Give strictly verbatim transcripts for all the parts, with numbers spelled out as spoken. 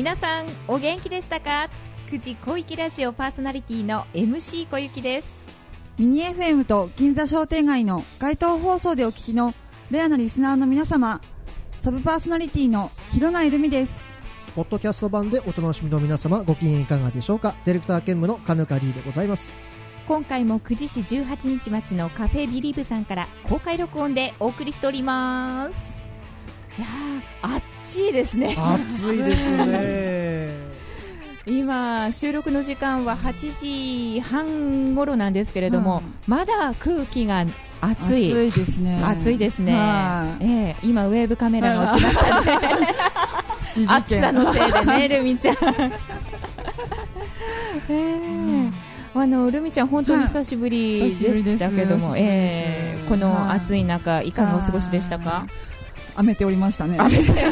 皆さんお元気でしたか？くじ小雪ラジオパーソナリティの エムシー 小雪です。 ミニ エフエム と銀座商店街の街頭放送でお聞きのレアなリスナーの皆様、サブパーソナリティの広内るみです。 ポッドキャスト版でお楽しみの皆様、ご機嫌いかがでしょうか。ディレクター兼務のカヌカリーでございます。 今回も久慈市じゅうはちにち町のカフェビリーブさんから公開録音でお送りしております。いやー、暑いですね。 暑いですね。 今収録の時間ははちじはん頃なんですけれども、うん、まだ空気が暑い。 暑いですね。 暑いですね。えー、今ウェーブカメラが落ちましたね。暑さのせいでね、ルミちゃん。えー、あのルミちゃん本当に久しぶりでしたけども、はい、えー、この暑い中いかがお過ごしでしたか？ 雨ておりましたね。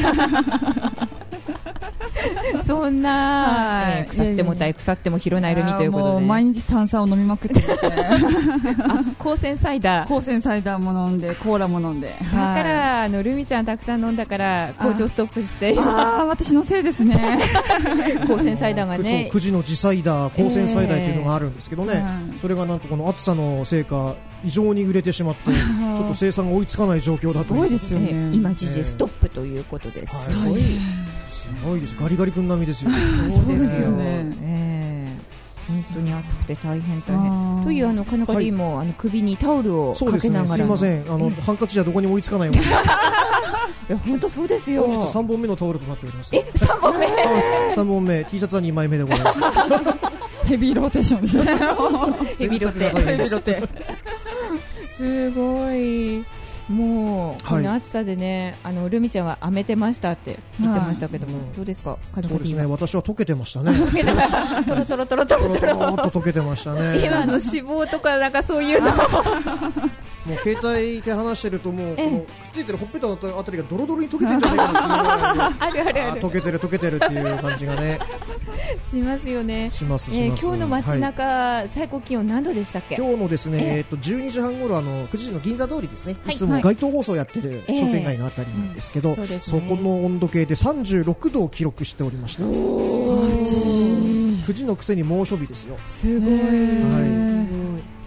そんな、えー、腐ってもたい腐っても広ないるみということで、 もう毎日炭酸を飲みまくってますね。 あ、光線サイダー光線サイダーも飲んでコーラも飲んで、だから、はい、あのルミちゃんたくさん飲んだから工場ストップして、 ああ私のせいですね。 光線サイダーがね、 くじの自サイダー光線サイダーというのがあるんですけどね、えー、それがなんとこの暑さのせいか異常に売れてしまってちょっと生産が追いつかない状況だと。 すごいですよね。 今一時ストップということです。 すごい、すごいです。ガリガリ君並みですよ。 そうですよね。えー、本当に暑くて大変大変というあのカナカディも、はい、あの首にタオルをかけながら、 そうですね、すいません、あのハンカチじゃどこにも追いつかないように。いや本当そうですよ。 本日さんぼんめのタオルとなっております。 え、さんぼんめ。 さんぼんめ、T シャツはにまいめでございます。 ヘビーローテーションですね。 ヘビーロテ。ヘビーロテ。すごい。もうこの暑さでね、はい、あのルミちゃんは飴てましたって言ってましたけども、はい、どうですか？ そうですね、私は溶けてましたね。 トロトロトロトロトロと溶けてましたね。 今の脂肪とかなんかそういうの。 もう携帯手離してるともうこのくっついてるほっぺたのあたりがドロドロに溶けてるんじゃないかなっていう。あるあるある。溶けてる溶けてるっていう感じがね。 しますよね。 しますします。 えー、今日の街中、はい、最高気温何度でしたっけ？ 今日のですね、えー、えーとじゅうにじはん頃あのくじの銀座通りですね、はい、いつも街頭放送やってる商店街のあたりなんですけど、えーうん そ, ね、そこの温度計でさんじゅうろくどを記録しておりました。くじのくせに猛暑日ですよ。 すごい。はい、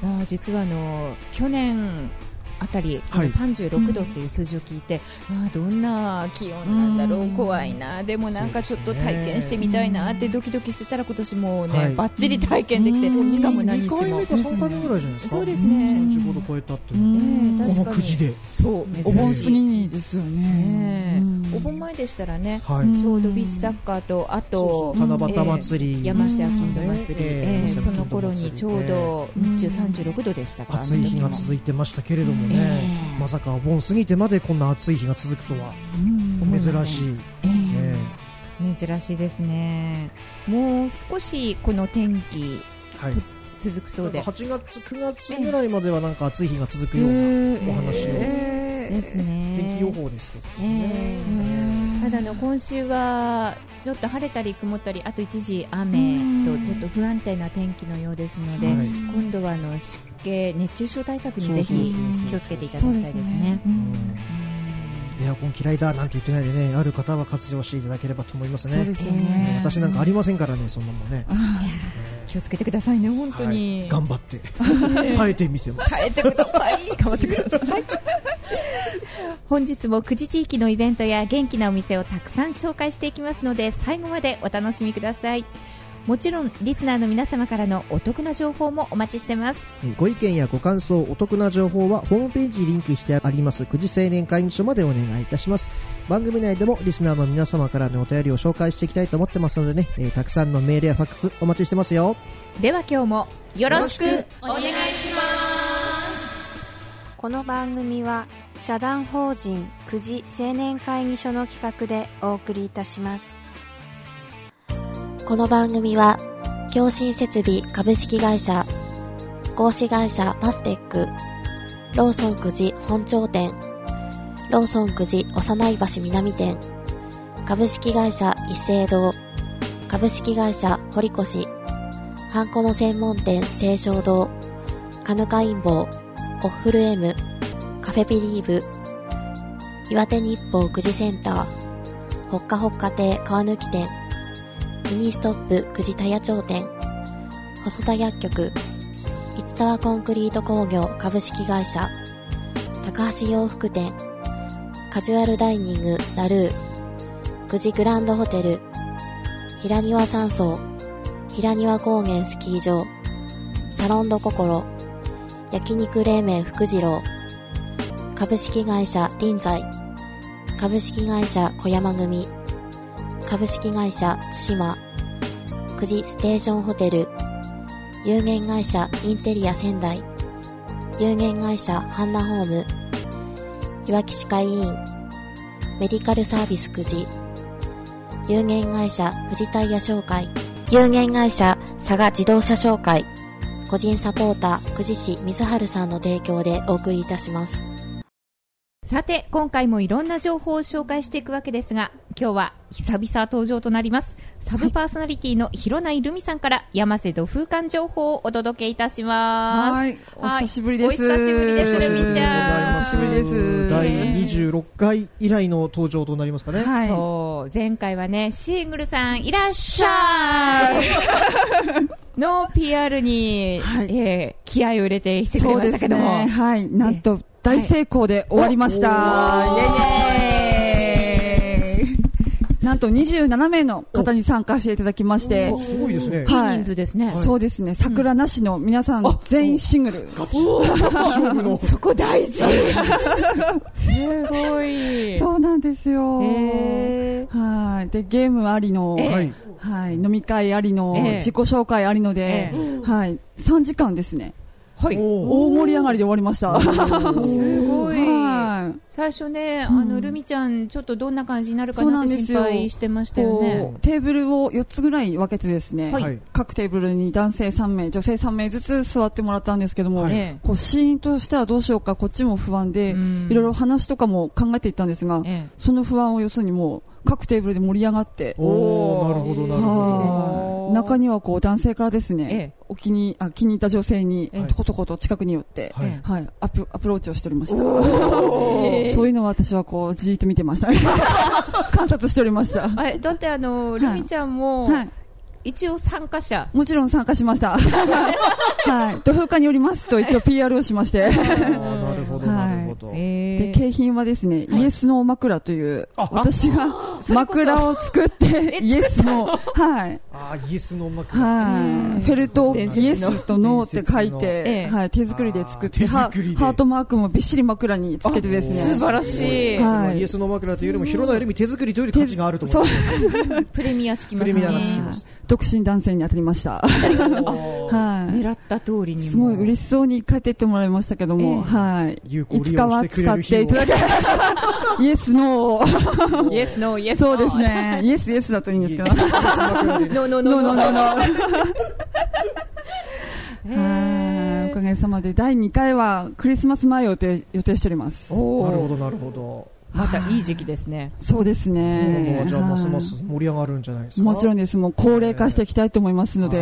あ実はあの去年あたり、はい、さんじゅうろくどっていう数字を聞いて、うん、あどんな気温なんだろう、怖いな、でもなんかちょっと体験してみたいなってドキドキしてたら今年もね、はい、バッチリ体験できて、しかも何日もにかいめかさんかいめぐらいじゃないですか。 そうですね、 さんじゅうごど超えたっていうのは、このくじでそうお盆過ぎですよね。 お盆前でしたらね、はい、ちょうどビーチサッカーとあと七夕祭り、 えー、山下金土祭り、えーえー、その頃にちょうど日中さんじゅうろくどでしたか。 暑い日が続いてましたけれどもね、えー、まさかお盆過ぎてまでこんな暑い日が続くとは珍しい、 えーえー、珍しいですね。もう少しこの天気、はい、続くそうではちがつくがつぐらいまではなんか暑い日が続くようなお話を、 えー、ですね。 天気予報ですけどね、 えー、ただの今週はちょっと晴れたり曇ったり、あと一時雨とちょっと不安定な天気のようですので、はい、今度はあの湿気熱中症対策にぜひ気をつけていただきたいですね。 エアコン嫌いだなんて言ってないでね、ある方は活用していただければと思いますね。 そうですよね。 私なんかありませんからね、そんなもんね。 気をつけてくださいね、本当に、 はい、頑張って耐えてみせます。 耐えてください。頑張ってください。本日もくじ地域のイベントや元気なお店をたくさん紹介していきますので、最後までお楽しみください。もちろんリスナーの皆様からのお得な情報もお待ちしてます。 ご意見やご感想、お得な情報はホームページにリンクしてありますくじ青年会議所までお願いいたします。番組内でもリスナーの皆様からのお便りを紹介していきたいと思ってますのでね、えー、たくさんのメールやファックスお待ちしてますよ。 では今日もよろしくお願いします。 この番組は社団法人くじ青年会議所の企画でお送りいたします。 この番組は共振設備株式会社、合資会社パステック、ローソンくじ本町店、ローソンくじ幼い橋南店、株式会社一斉堂、株式会社堀越、ハンコの専門店清少堂、カヌカインボウ、オッフル M、カフェビリーブ、岩手日報くじセンター、ほっかほっか亭川抜店、 ミニストップ久慈田屋町店、細田薬局、市沢コンクリート工業株式会社、高橋洋服店、カジュアルダイニングラルー、久慈グランドホテル、平庭山荘、平庭高原スキー場、サロンドココロ、焼肉冷麺福次郎、株式会社臨済、株式会社小山組、株式会社対馬、久慈ステーションホテル、有限会社インテリア仙台、有限会社ハンナホーム、いわき歯科医院、メディカルサービス久慈、有限会社富士タイヤ商会、有限会社佐賀自動車商会、個人サポーター久慈市水春さんの提供でお送りいたします。 さて今回もいろんな情報を紹介していくわけですが、今日は久々登場となりますサブパーソナリティの広内留美さんから山瀬土風館情報をお届けいたします。 はい、お久しぶりです。 お久しぶりです、留美ちゃん。 お久しぶりです。だいにじゅうろっかい以来の登場となりますかね。 はい、そう前回はねシングルさんいらっしゃいの ピーアール に、はい、えー、気合を入れてきてくれましたけども、 そうですね、はい、なんと大成功で終わりました、はい、イエイイエーイ。なんとにじゅうななめいの方に参加していただきまして、 すごいですね、 はい、 いい人数ですね、 はい、そうですね、桜なしの皆さん、うん、全員シングル、 ガチ勝負のそこ大事すごい、 そうなんですよ、 えー、 はい、でゲームありの、 えーはい、飲み会ありの、 えー、 自己紹介ありので、えー、はい、さんじかんですね、はい、大盛り上がりで終わりましたすごい、 はい、 最初ね、あの、うん、ルミちゃんちょっとどんな感じになるかなって心配してましたよね。 テーブルをよっつぐらい分けてですね、 はい、 各テーブルに男性さんめい女性さんめいずつ座ってもらったんですけども、 はい、 こうシーンとしてはどうしようかこっちも不安で、うん、いろいろ話とかも考えていったんですが、ええ、その不安を要するにもう各テーブルで盛り上がって、 おー、なるほどなるほど。 中にはこう男性からですね、 ええ、 お気にあ気に入った女性にとことこと近くに寄って、はいはい、ア, プアプローチをしておりました。そういうのは私はこうじーっと見てました観察しておりました。 あれだってあのルミちゃんも、はいはい、一応参加者、 もちろん参加しましたはい、土風館によりますと一応 ピーアール をしましてあなるほどなるほど、 はい、で景品はですね、はい、イエスの枕という私が枕を作ってイエスのはいあイエスの枕、 はい、フェルトイエスとノーって書いて、はい、手作りで作ってハートマークもびっしり枕につけてですね、 素晴らしい、 はい、イエスの枕というよりも広内より手作りというより価値があると思いますプレミアつきますね。 プレミアがつきます。 独身男性に当たりました当たりましたはい、狙った通りにもすごい嬉しそうに帰っていってもらいましたけども、えー、はい、いつかは使っていただけイエスノーイエスノーイエスノー、 そうですね、イエスイエスだといいんですけどノーノーノーノーノーノーおかげさまでだいにかいはクリスマス前を予定、予定しております。 おなるほどなるほど、 またいい時期ですね。 そうですね。 じゃあますます盛り上がるんじゃないですか。 もちろんです。もう高齢化していきたいと思いますので、はい、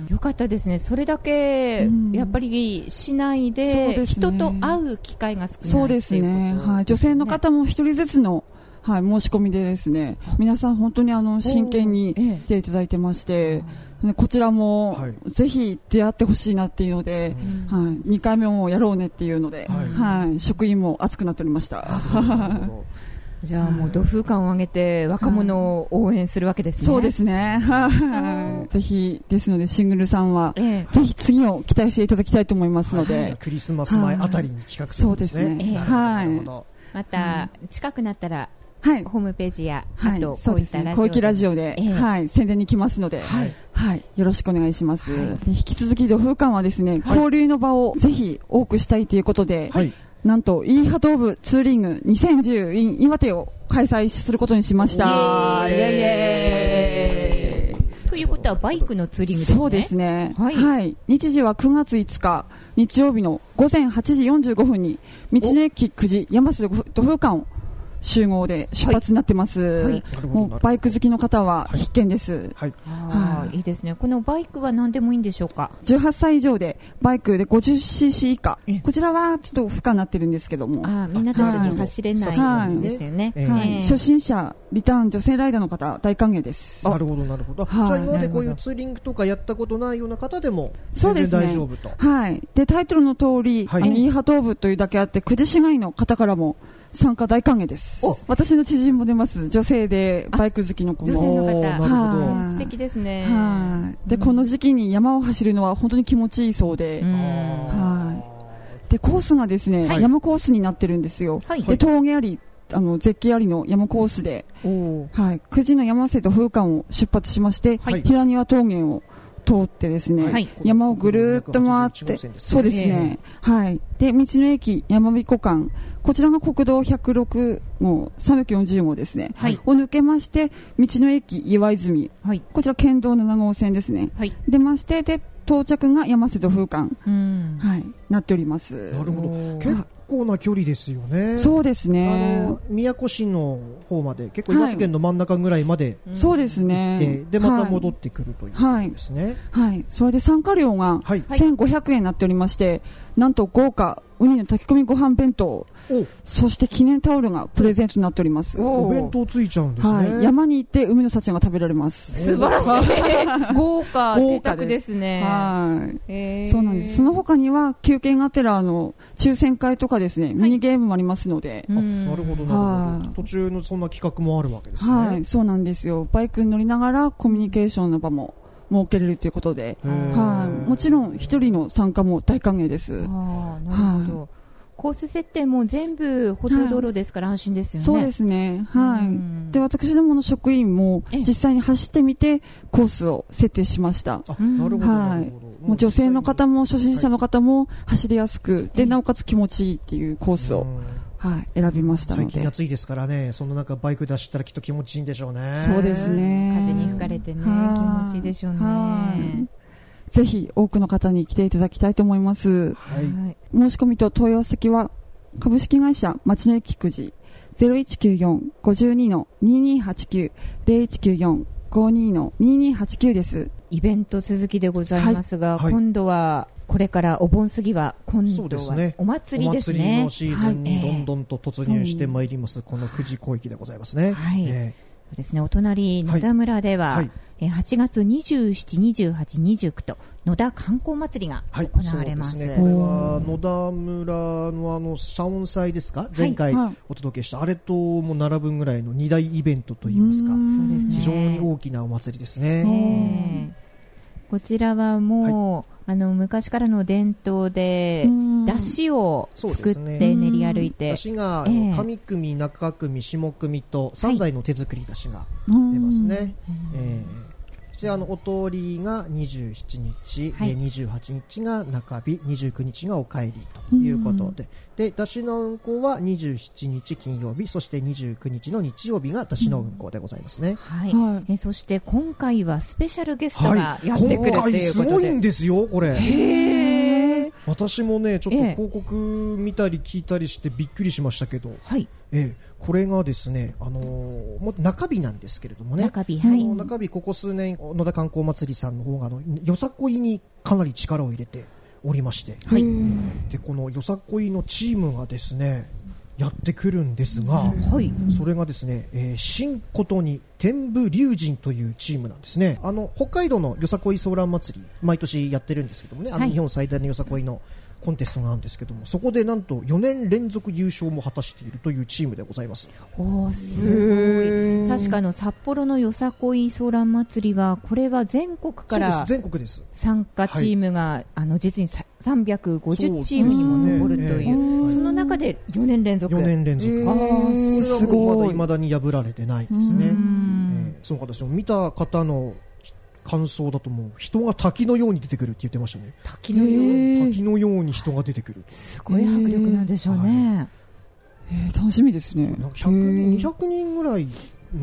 よかったですね。それだけやっぱり市内で人と会う機会が少ない。 そうですね。はい。女性の方も一人ずつのはい申し込みでですね、皆さん本当にあの真剣に来ていただいてまして。こちらもぜひ出会ってほしいなっていうので、はいはい、にかいめもやろうねっていうので、はいはい、職員も熱くなっておりましたじゃあもう土風館を挙げて若者を応援するわけですね。 そうですね、はい、ぜひですのでシングルさんは、ええ、ぜひ次を期待していただきたいと思いますので、はい、 クリスマス前あたりに企画するんですね。 そうですね、はい、 また近くなったらはい、 ホームページや、 はい、 あとこういったラジオで、 小池ラジオで、えーはい、宣伝に来ますので、はいはい、よろしくお願いします、はい、で引き続き土風館はですね、はい、交流の場をぜひ多くしたいということで、はい、なんとイーハトーブツーリングにせんじゅう in 岩手を開催することにしました。イエーイイエーイということはバイクのツーリングですね。 そうですね、はいはい、日時はくがついつか日曜日のごぜんはちじよんじゅうごふんに道の駅久慈山瀬土風館を集合で出発になってます、はいはい、もうバイク好きの方は必見です、 はいはい、いいですね。このバイクは何でもいいんでしょうか。 じゅうはっさい以上でバイクで ごじゅっシーシー 以下、こちらはちょっと負荷になってるんですけども、 あみんなと一緒に走れないんですよね、はいはいはい、初心者リターン女性ライダーの方大歓迎です。 なるほどなるほど、はい、じゃあ今までこういうツーリングとかやったことないような方でも全然大丈夫と。 そうですね、はい、でタイトルの通り、はい、あのイーハトーブというだけあって久慈市外の方からも参加大歓迎です。私の知人も出ます。女性でバイク好きの子も。 女性の方、 なるほど、 素敵ですね。 はい。で、うん、この時期に山を走るのは本当に気持ちいいそうで、はい。で、コースがですね、はい、山コースになってるんですよ。はい、で、峠あり、あの絶景ありの山コースで、はい、久慈の山瀬と風館を出発しまして、はい、平庭峠を通ってですね、はい、山をぐるっと回って、そうですね、はい。で、道の駅山彦間、こちらが国道ひゃくろくごう、さんびゃくよんじゅうごうですね、はい、を抜けまして、道の駅岩泉、はい、こちら県道ななごうせんですね、はい、出まして、で、到着が山瀬戸風館、うんはい、なっております。 なるほど。結構な距離ですよね。 そうですね。 あの宮古市の方まで結構岩手県の真ん中ぐらいまで行って、 そうですね。 でまた戻ってくるということですね。 はい。はい、それで参加料がせんごひゃくえんになっておりまして、なんと豪華ウニの炊き込みご飯弁当、そして記念タオルがプレゼントになっております。 お弁当ついちゃうんですね。 はい、山に行って海の幸が食べられます。 素晴らしい。豪華贅沢ですね。 はい、えー。そうなんです。その他には休憩がてらあの抽選会とかですね、ミニゲームもありますので。 あ、なるほどなるほど。途中のそんな企画もあるわけですね。 はい、そうなんですよ。バイクに乗りながらコミュニケーションの場も設けれるということで、はい、もちろん一人の参加も大歓迎です。 あ、なるほど。はい、コース設定も全部舗装道路ですから安心ですよね。 はい、そうですね。はい。で、私どもの職員も実際に走ってみてコースを設定しました。 あ、なるほど。はい。 もう女性の方も初心者の方も走りやすく、でなおかつ気持ちいいっていうコースを、はい、選びましたので。 最近暑いですからね、その中バイクで走ったらきっと気持ちいいんでしょうね。 そうですね。 風に吹かれてね、気持ちいいでしょうね。はいぜひ多くの方に来ていただきたいと思います。はい、申し込みと問い合わせ先は株式会社町の駅久慈 ゼロいちきゅうよん ごじゅうに にーにーはちきゅう ゼロいちきゅうよん ごにー にーにーはちきゅうです。 イベント続きでございますが、はい、今度はこれからお盆過ぎは今度はお祭りですね。お祭りのシーズンにどんどんと突入してまいります、はい、この久慈広域でございますね。はい、えーそうですね、お隣野田村では、はいはい、はちがつにじゅうしち、にじゅうはち、にじゅうくと野田観光祭りが行われます。 はい、そうですね、これは野田村のあの謝恩祭ですか、前回お届けした、はい、あれとも並ぶぐらいの二大イベントといいますか、非常に大きなお祭りですね。 こちらはもう、はい、あの昔からの伝統で出汁を作って練り歩いて、 出汁が上組、中組、下組とさんだいの手作り出汁が出ますね。えーそしてあのお通りがにじゅうしちにち、はい、にじゅうはちにちが中日、にじゅうくにちがお帰りということで、で出汁の運行はにじゅうしちにち金曜日、そしてにじゅうくにちの日曜日が出汁の運行でございますね。 はいはい、えそして今回はスペシャルゲストがやってくるということで、 今回すごいんですよこれ。 へー、 私もねちょっと広告見たり聞いたりしてびっくりしましたけど、はい、えーこれがですね、あのー、も中日なんですけれどもね、 中日、はい、 中日ここ数年野田観光祭りさんの方があのよさこいにかなり力を入れておりまして、はい、でこのよさこいのチームがですねやってくるんですが、はい、それがですね、えー、新琴に天武龍神というチームなんですね。あの北海道のよさこいソーラン祭り毎年やってるんですけどもね、あの日本最大のよさこいのコンテストなんですけども、そこでなんとよねんれんぞく優勝も果たしているというチームでございます。 おー、すごい。確かの札幌のよさこいソーラン祭りはこれは全国から全国です参加チームが、はい、あの実にさんびゃくごじゅうチームにも上るという、 そ, ね、その中でよねんれんぞくよねんれんぞく、えー、すごい。まだ未だに破られてないですね。えー、その方見た方の感想だともう人が滝のように出てくるって言ってましたね。 滝のように、 滝のように人が出てくる。 すごい迫力なんでしょうね。 えー、楽しみですね。 なんかひゃくにん、にひゃくにんぐらいの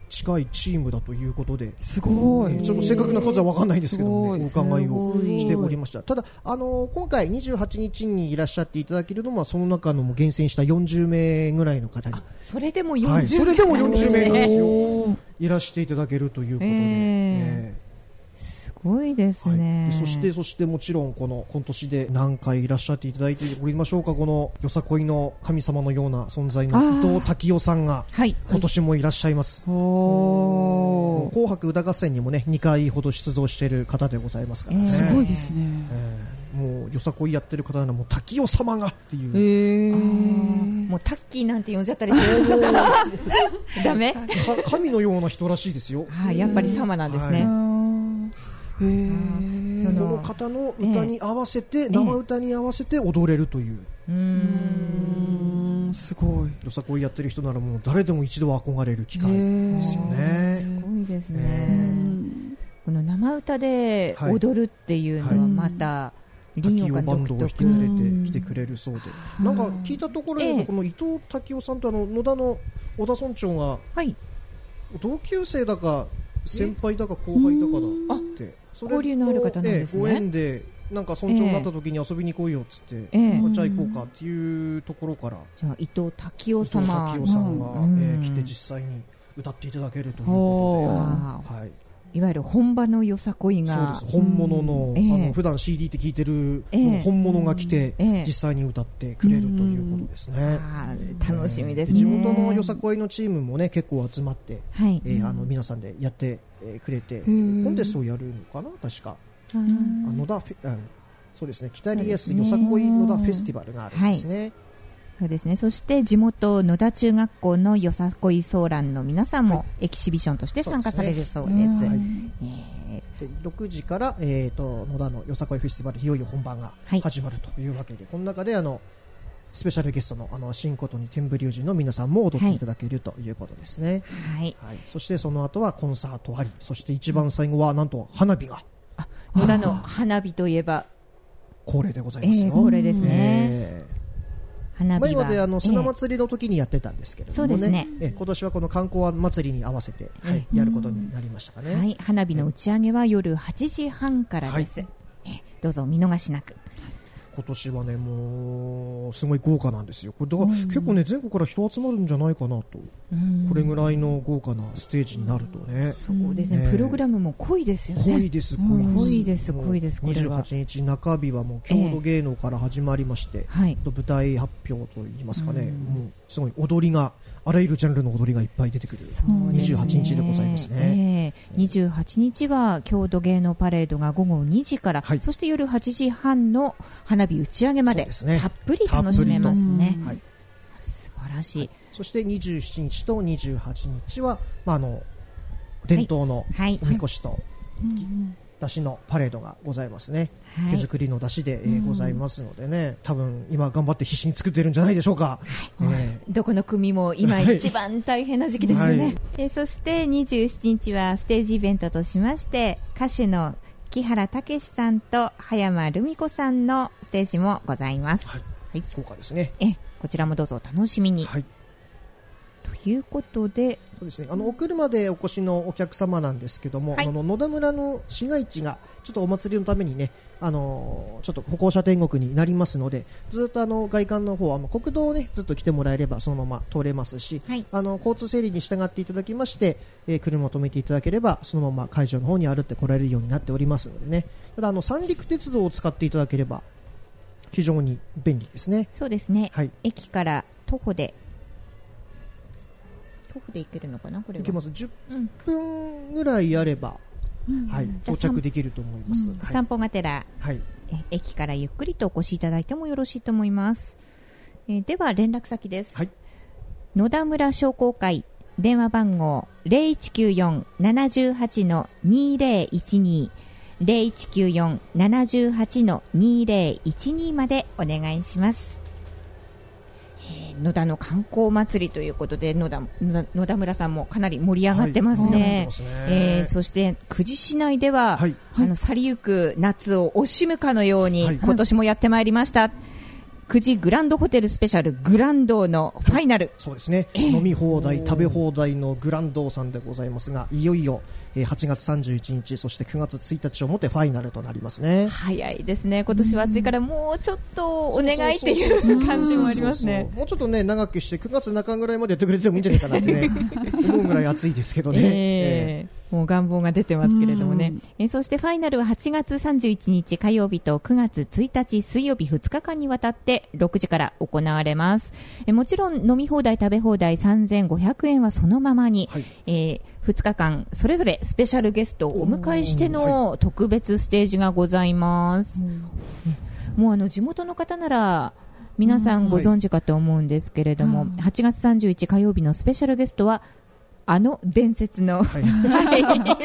近いチームだということで、 すごい、 えー、ちょっと正確な数は分かんないんですけども、ね、お伺いをしておりました。ただ、あのー、今回にじゅうはちにちにいらっしゃっていただけるのはその中のも厳選したよんじゅうめいぐらいの方に、 それでもよんじゅうめい、はい、それでもよんじゅうめいなんですよいらしていただけるということで、えーえーすごいですね、 はい、そしてそしてもちろんこの今年で何回いらっしゃっていただいておりましょうか。このよさこいの神様のような存在の伊藤滝夫さんが今年もいらっしゃいます、はい、お紅白歌合戦にもねにかいほど出場している方でございますからね、えー、 すごいですね、 えー、もうよさこいやってる方ならもう滝夫様がっていう、 えー、もうタッキーなんて呼んじゃったりしようかなダメ神のような人らしいですよ、 はあ、やっぱり様なんですね、はいへー、この方の歌に合わせて、えー、生歌に合わせて踊れるという、 うーん、すごい。 よさこいやってる人ならもう誰でも一度は憧れる機会ですよね。 すごいですね、えー、この生歌で踊るっていうのはまた滝尾バンドを引き連れてきてくれるそうで、なんか聞いたところでこの伊藤滝尾さんとあの野田の小田村長が同級生だか先輩だか後輩だかだっつって、 交流のある方なんですね。 ご縁でなんか村長になった時に遊びに来いよっつって、えー、じゃあ行こうかっていうところから、 じゃあ伊藤滝夫様、 伊藤滝夫さんが、うんえー、来て実際に歌っていただけるということで、はい、いわゆる本場のよさこいが、 そうです、本物の、うん、あの普段 シーディー って聞いてる、えー、本物が来て、えー、実際に歌ってくれるということですね。 あ楽しみですね。 地元のよさこいのチームもね結構集まって、はいえー、あの皆さんでやってくれてコンテストをやるのかな確か、あ野田フェあそうですね北リエスよさこい野田フェスティバルがあるんですね。はい、 そうですね。そして地元野田中学校のよさこいソーランの皆さんもエキシビションとして参加されるそうです。はい、 えー、でろくじから、えー、と野田のよさこいフェスティバルいよいよ本番が始まるというわけで、はい、この中であのスペシャルゲストのあの新琴に天武龍神の皆さんも踊っていただけるということですね。 はいはい、そしてその後はコンサートあり、そして一番最後はなんと花火が、 あ野田の花火といえば恒例でございますよ。 えー、恒例ですね。えー、花火は前まであの砂祭りの時にやってたんですけれどもね、 そうですね、 え今年はこの観光祭りに合わせて、はい、やることになりましたかね。 はい、花火の打ち上げは夜はちじはんからです。はい、えどうぞお見逃しなく。 今年はねもうすごい豪華なんですよ。これだから結構ね全国から人集まるんじゃないかなと、これぐらいの豪華なステージになるとね。 そうですね、えー、プログラムも濃いですよね。 濃いです濃いです濃いです。 にじゅうはちにち中日はもう郷土芸能から始まりまして、えーはい、舞台発表といいますかね、もうすごい踊りがあらゆるジャンルの踊りがいっぱい出てくるにじゅうはちにちでございますね。 えー、にじゅうはちにちは郷土芸能パレードがごごにじから、はい、そして夜はちじはんの花火打ち上げまで、ね、たっぷり楽しめますね。はい、素晴らしい。はい、 そしてにじゅうしちにちとにじゅうはちにちは、まあ、あの伝統のおみこしと、はいはいだしのパレードがございますね。はい、手作りのだしで、えー、ございますのでね、多分今頑張って必死に作ってるんじゃないでしょうか。 はいえー、どこの組も今一番大変な時期ですよね。はいえー、そしてにじゅうしちにちはステージイベントとしまして歌手の木原武史さんと葉山留美子さんのステージもございます。 はいはい、豪華ですね。 えこちらもどうぞお楽しみに。はいということで、 そうですね、あのお車でお越しのお客様なんですけども、はい、あの野田村の市街地がちょっとお祭りのためにね、あのちょっと歩行者天国になりますので、ずっとあの外観の方は国道をねずっと来てもらえればそのまま通れますし、はい、あの交通整理に従っていただきまして、えー、車を止めていただければそのまま会場の方に歩って来られるようになっておりますのでね。ただあの三陸鉄道を使っていただければ非常に便利ですね。 そうですね、はい、駅から徒歩で徒歩で行けるのかな。これは行けます。じゅっぷんぐらいあれば、うんはい、到着できると思います。うんはい、 散歩がてら、はい、え駅からゆっくりとお越しいただいてもよろしいと思います。えー、では連絡先です。はい、野田村商工会電話番号 ゼロいちきゅうよん ななはち にゼロいちに ゼロいちきゅうよん ななはち にゼロいちにまでお願いします。野田の観光祭りということで 野田, 野田村さんもかなり盛り上がってますね。はいえー、そして久慈市内では、はい、あの去りゆく夏を惜しむかのように、はい、今年もやってまいりました。 久慈グランドホテルスペシャルグランドのファイナル、 そうですね、えー、飲み放題食べ放題のグランドさんでございますが、いよいよはちがつさんじゅういちにち、そしてくがつついたちをもってファイナルとなりますね。 早いですね。今年は暑いからもうちょっとお願いっていう感じもありますね。 もうちょっとね長くしてくがつなかぐらいまでやってくれてもいいんじゃないかなってね思うぐらい暑いですけどね、えーえー、もう願望が出てますけれどもね、えー、そしてファイナルははちがつさんじゅういちにち火曜日とくがつついたち水曜日ふつかかんにわたってろくじから行われます。えー、もちろん飲み放題食べ放題さんぜんごひゃくえんはそのままに、はい、えー、ふつかかんそれぞれスペシャルゲストをお迎えしての特別ステージがございます。もうあの地元の方なら皆さんご存知かと思うんですけれども、はちがつさんじゅういちにち火曜日のスペシャルゲストはあの伝説の、はいはい、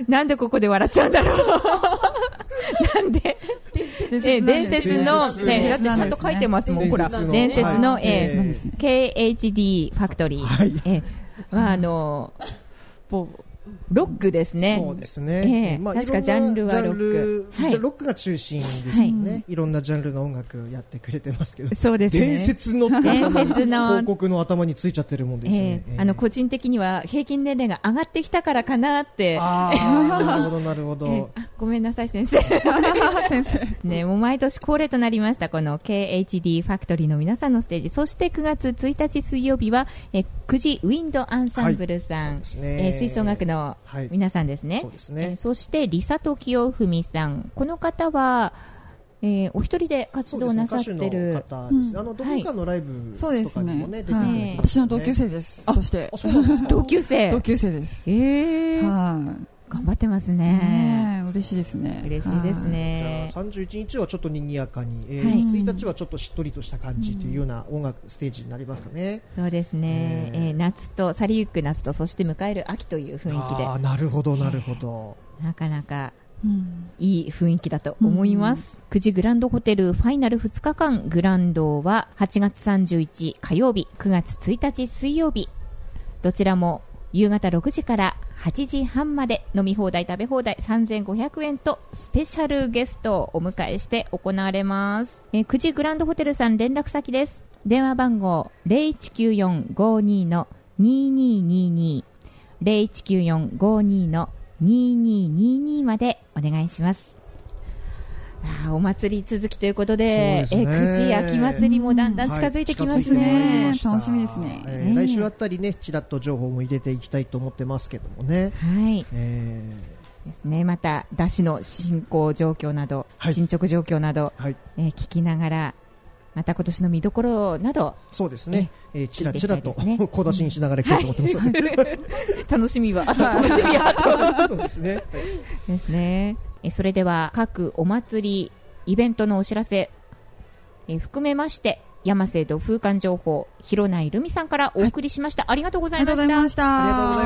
なんでここで笑っちゃうんだろうなんで伝説の、ね、だってちゃんと書いてますもん、ほら伝説の、はいえー、ケーエイチディー ファクトリー、はいえー、はあのロックですね。 そうですね、 えーまあ、確かジャンルはロック、 はい、ロックが中心ですよね、はい、いろんなジャンルの音楽やってくれてますけど、 そうですね、 伝説の伝説の広告の頭についちゃってるもんですね、 えーえー、あの個人的には平均年齢が上がってきたからかなって。 あなるほどなるほど、えー、 あごめんなさい先生先生、ね、もう毎年恒例となりましたこの ケーエイチディー ファクトリーの皆さんのステージ、そしてくがつついたち水曜日はえ久慈ウィンドアンサンブルさん、はいねえー、吹奏楽の皆さんですね、はい、そうですね、えー、そしてリサト清文さん、この方はえー、お一人で活動なさってる、 ね、方です、うん、あのどこかのライブとかにもね、はい、出てくれてますね、 私の同級生です。そしてあそうなんですか同級生同級生です。 えー、はい頑張ってますね。 ね嬉しいですね。 嬉しいですね。 じゃあさんじゅういちにちはちょっと賑やかに、えーはい、ついたちはちょっとしっとりとした感じというような音楽ステージになりますかね。 そうですね、えーえー、夏と去りゆく夏とそして迎える秋という雰囲気で、 あなるほどなるほど、 えー、なかなかうん、いい雰囲気だと思います、うん、久慈グランドホテルファイナルふつかかんグランドははちがつさんじゅういち火曜日くがつついたち水曜日、どちらも夕方ろくじからはちじはんまで飲み放題食べ放題さんぜんごひゃくえんとスペシャルゲストをお迎えして行われます。えー、久慈グランドホテルさん連絡先です。電話番号 ゼロいちきゅうよんごに のにににに ゼロいちきゅうよんごに のににににまでお願いします。あお祭り続きということで、で、ね、え久慈秋祭りもだんだん近づいてきますね、 はい、楽しみですね、 えー、来週あたりねちらっと情報も入れていきたいと思ってますけどもね、 はいえー、ですね、また出しの進行状況など、はい、進捗状況など、はいえー、聞きながらまた今年の見どころなどそうですね、えー、ちらちらと小出しにしながら聞こうと思ってます、はい、 楽しみはあと楽しみはあとそうですね、はい、 ですね。えそれでは各お祭りイベントのお知らせえ含めまして山瀬戸風館情報広内るみさんからお送りしました、はい、ありがとうございました。ありがとうございました。 ありがとうござい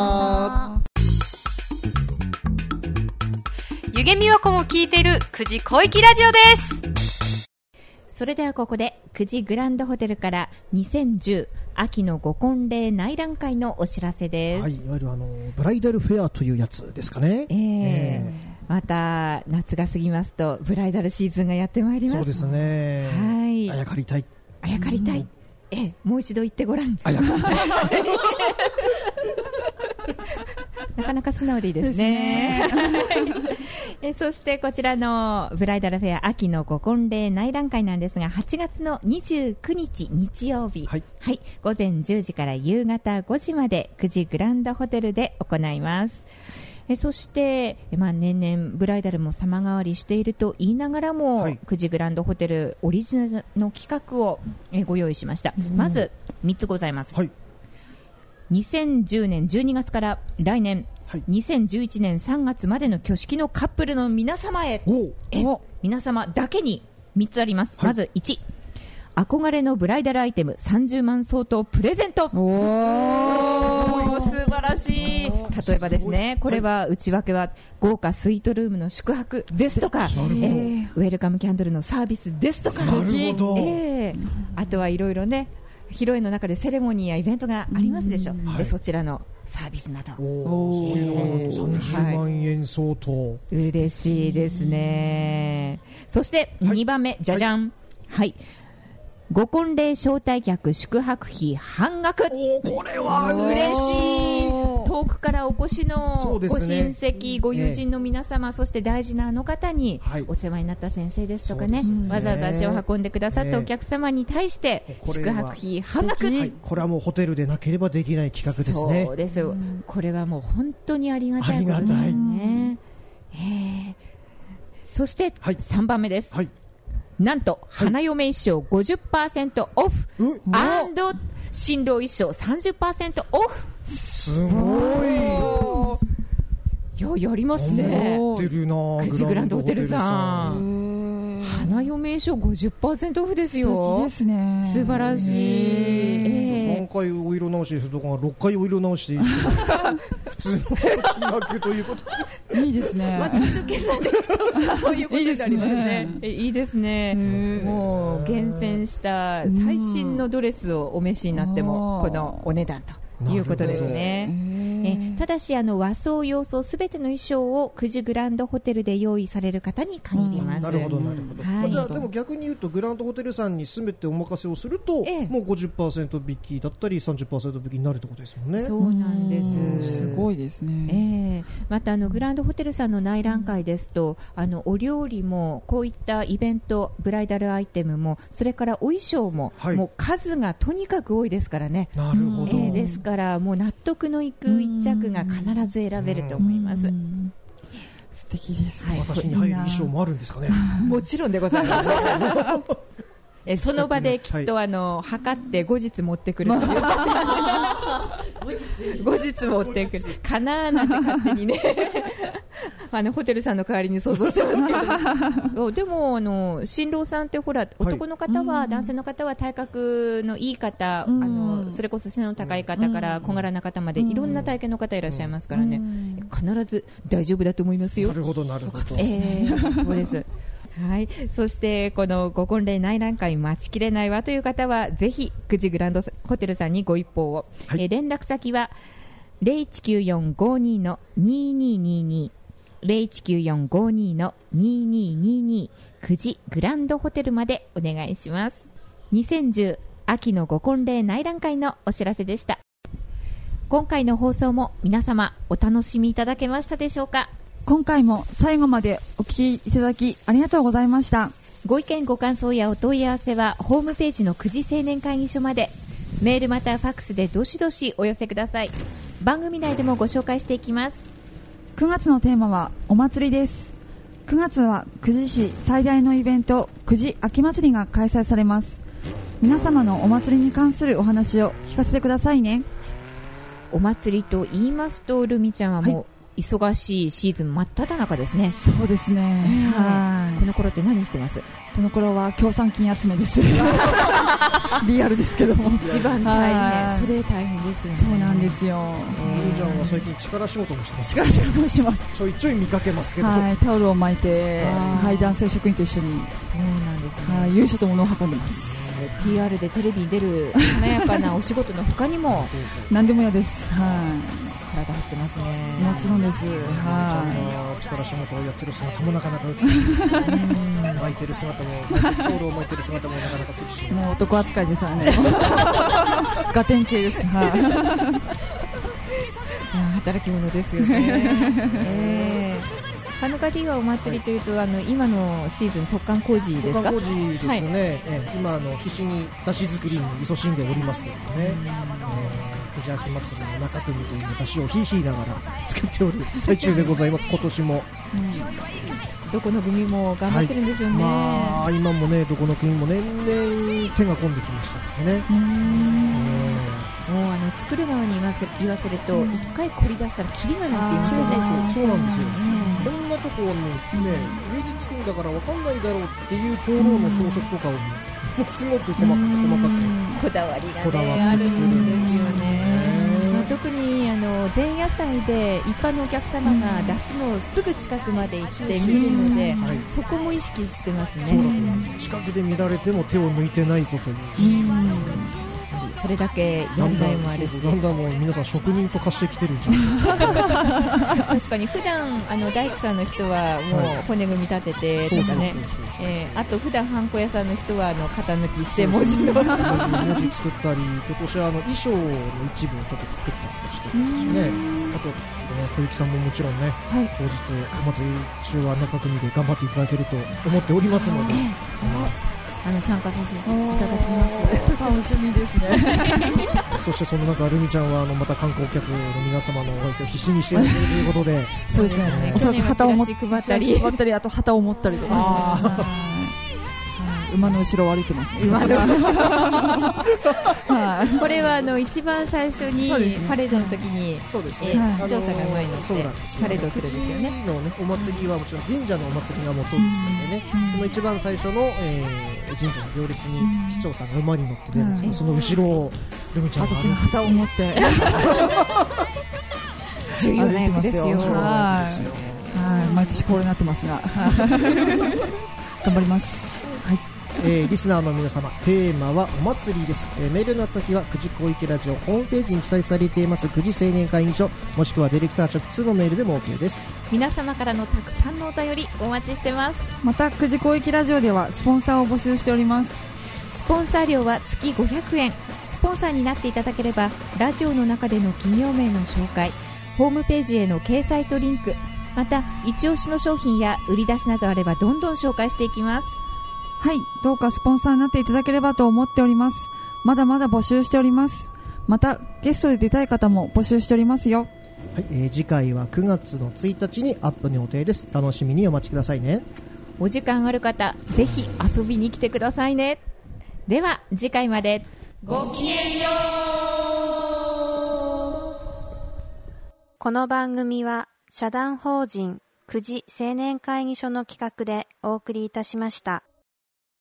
ました。湯気みわこも聞いている久慈小粋ラジオです。 それではここで久慈グランドホテルからにせんじゅう秋のご婚礼内覧会のお知らせです。 はい、いわゆるあのブライダルフェアというやつですかね。 えーえー、また夏が過ぎますとブライダルシーズンがやってまいります。 そうですね、はい、あやかりたいあやかりたい、うん、えもう一度言ってごらん。 あやかりたいなかなか素直でいいですね。えそしてこちらのブライダルフェア秋のご婚礼内覧会なんですがはちがつのにじゅうくにち日曜日、はいはい、ごぜんじゅうじから夕方ごじまで久慈グランドホテルで行います。えそして、まあ、年々ブライダルも様変わりしていると言いながらも、はい、久慈グランドホテルオリジナルの企画をえご用意しました、うん、まずみっつございます、はい、にせんじゅうねんじゅうにがつから来年、はい、にせんじゅういちねんさんがつまでの挙式のカップルの皆様へえ皆様だけにみっつあります、はい、まずいち憧れのブライダルアイテムさんじゅうまん相当プレゼント。お素晴らしい。例えばですねこれは内訳は豪華スイートルームの宿泊ですとか、えー、ウェルカムキャンドルのサービスですとか、 なるほど、 えー、あとはいろいろね披露宴の中でセレモニーやイベントがありますでしょ、でそちらのサービスなど、 おそういうのがなんとさんじゅうまんえん相当、はい、 嬉しいですね。そしてにばんめ、はい、じゃじゃん、はい、ご婚礼招待客宿泊費半額。 おこれは嬉しい。遠くからお越しのご親戚、ね、ご友人の皆様、えー、そして大事なあの方にお世話になった先生ですとか ね, ねわざわざ足を運んでくださったお客様に対して宿泊費半額、 はい、これはもうホテルでなければできない企画ですね。 そうですよ、うん、これはもう本当にありがたいことですね、えー、そしてさんばんめです、はい、なんと、はい、花嫁衣装 ごじゅっパーセント オフ、うん、新郎衣装 さんじゅっパーセント オフ。 すごい。 ようやりますね。 久慈グランドホテルさん。花嫁衣装 ごじゅっパーセント オフですよ。 素敵ですね。 素晴らしい。えー、さんかいお色直しですとかろっかいお色直しで普通の金額ということ。 いいですね。 まあ、単純計算でいくとそういうことになりますね。いいですね。もう厳選した最新のドレスをお召しになってもこのお値段ということですね。えただしあの和装洋装すべての衣装を久慈グランドホテルで用意される方に限ります。 なるほどなるほど、はい、じゃあでも逆に言うとグランドホテルさんにすべてお任せをすると、ええ、もう ごじゅっパーセント 引きだったり さんじゅっパーセント 引きになるってことですもんね。 そうなんです。 すごいですね、 えー、またあのグランドホテルさんの内覧会ですとあのお料理もこういったイベントブライダルアイテムもそれからお衣装も、はい、もう数がとにかく多いですからね。 なるほど、 えー、ですからもう納得のいく一着が必ず選べると思います。 素敵です、ね、 私に入る衣装もあるんですかね。 もちろんでございますえその場できっとあの測って後日持ってくるという後日持ってくるかなーなんて勝手にねあのホテルさんの代わりに想像してますけどでもあの新郎さんってほら男の方は、はい、男性の方は体格のいい方、うん、あのそれこそ背の高い方から小柄な方までいろんな体型の方いらっしゃいますからね、うん、必ず大丈夫だと思いますよ。 なるほどなるほど、 えー、そうですはい、そしてこのご婚礼内覧会待ちきれないわという方はぜひ久慈グランドホテルさんにご一報を、はい、えー、連絡先は ゼロいちきゅうよんごに のにににに ゼロいちきゅうよんごに のにににに久慈グランドホテルまでお願いします。にせんじゅう秋のご婚礼内覧会のお知らせでした。今回の放送も皆様お楽しみいただけましたでしょうか。 今回も最後までお聞きいただきありがとうございました。 ご意見ご感想やお問い合わせはホームページの久慈青年会議所までメールまたはファックスでどしどしお寄せください。番組内でもご紹介していきます。 くがつのテーマはお祭りです。くがつは久慈市最大のイベント久慈秋祭りが開催されます。皆様のお祭りに関するお話を聞かせてくださいね。 お祭りと言いますとルミちゃんはもう、はい、忙しいシーズン真っ只中ですね。 そうですね、 はい。この頃って何してます？ この頃は協賛金集めですリアルですけども一番大変。それ大変ですよね。 そうなんですよ。 ゆうちゃんは最近力仕事もしてます。 力仕事もします。 ちょいちょい見かけますけど、 はい、タオルを巻いて、はい、男性職員と一緒に、 そうなんですね、 はい、優勝と物を運んでます。 ピーアール でテレビに出る華やかなお仕事の他にも何でも嫌です。はい、 体張ってますね。 もちろんです。 はい、力仕事をやってる姿もなかなか美しいです。巻いてる姿も、タオルを巻いてる姿もなかなかセクシー。 もう男扱いですからね。ガテン系です。はい。 働き者ですよね。えーカノカティはお祭りというとあの今のシーズン突貫工事ですか？ 突貫工事ですね、はい、え今あの必死に出汁作りに勤しんでおりますけどね、えー、久慈秋祭りの中組という出汁をひいひいながら作っておる最中でございます今年も、 うん、どこの組も頑張ってるんでしょうね、 はい、まあ今もねどこの組も年々手が込んできましたのでね。うーん、 もうあの作る側に言わせ、言わせると一、うん、回凝り出したらキリがないって言いますよね。 そうそうそうそうなんですよ、ね、こんなところにね、上につくんだから分かんないだろうっていう灯籠の装飾とかをもうすごく細かく細かくこだわりが、ね、こだわって作るんですよね。特にあの前夜祭で一般のお客様が出汁のすぐ近くまで行って見るので、はい、そこも意識してますね。 そうだと思います。近くで見られても手を抜いてないぞという。うんでそれだけ年代もあるし、 だんだんもう皆さん職人と化してきてるんじゃない確かに普段あの大工さんの人はもう骨組み立ててとかね、あと普段ハンコ屋さんの人はあの型抜きして文字の文字作ったり、今年はあの衣装の一部をちょっと作ったりしてますしね。あと小雪さんももちろんね、はい、当日お祭り中は中国で頑張っていただけると思っておりますので、 あの参加させていただきます。 楽しみですね。 そしてその中、ルミちゃんはあのまた観光客の皆様のお相手を必死にしているということで、 そうですね。おそらく旗を持ったり、配ったり、あと旗を持ったりとか。馬の後ろを歩いてます、ね、馬の後ろはい、これはあの一番最初にパレードの時にそうですね、 市長さんが前に乗ってパレードするんですよね。 のねお祭りはもちろん神社のお祭りが元ですのでね、うん、その一番最初の、えー、神社の行列に市長さんが馬に乗って出るんですけど、うん、その後ろをルミちゃんが私が旗を持って重要な役ですよ。 はい、毎年恒例になってますが頑張ります。はい、 えー、リスナーの皆様、テーマはお祭りです、えー、メールの宛先は久慈小池ラジオホームページに記載されています久慈青年会議所、もしくはディレクター直通のメールでも OK です。 皆様からのたくさんのお便りお待ちしてます。 また久慈小池ラジオではスポンサーを募集しております。 スポンサー料は月ごひゃくえん。スポンサーになっていただければラジオの中での企業名の紹介、ホームページへの掲載とリンク、また一押しの商品や売り出しなどあればどんどん紹介していきます。 はい、どうかスポンサーになっていただければと思っております。まだまだ募集しております。またゲストで出たい方も募集しておりますよ。 はい、えー、次回はくがつのついたちにアップの予定です。楽しみにお待ちくださいね。 お時間ある方ぜひ遊びに来てくださいね。では次回までごきげんよう。 この番組は社団法人久慈青年会議所の企画でお送りいたしました。